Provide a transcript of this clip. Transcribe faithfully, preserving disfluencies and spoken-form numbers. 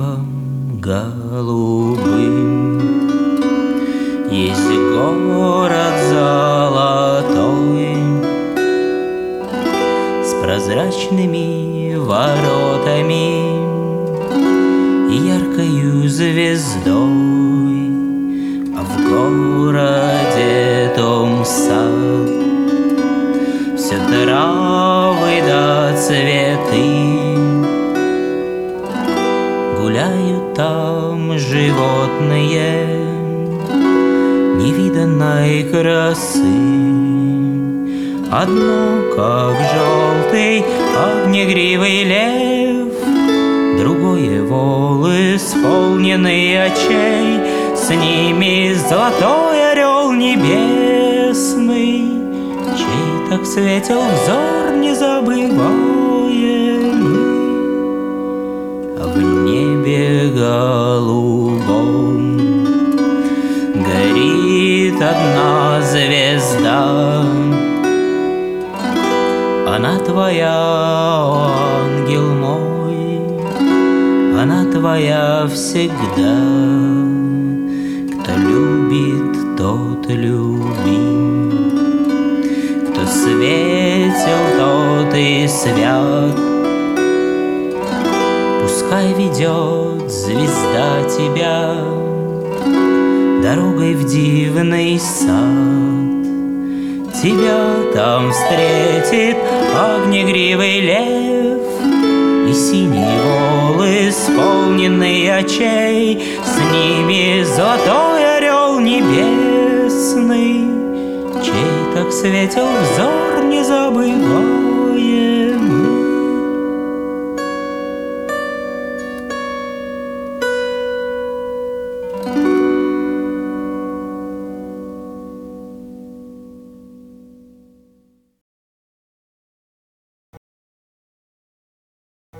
небом голубым. Есть город золотой с прозрачными воротами и яркою звездой, а в городе том сад, все травы да цветы. Гуляют там животные невиданной красы. Одно, как желтый огнегривый лев, другое вол, исполненный очей, с ними золотой орел небесный, чей так светил взор незабываемый. А в небе голубом горит одна звезда. Она твоя, о ангел мой, она твоя всегда. Кто любит, тот любим, кто светил, тот и свят. Пускай ведет звезда тебя дорогой в дивный сад. Тебя там встретит огнегривый лев и синий вол, исполненный очей, с ними золотой орел небесный, чей так светил взор незабываемый.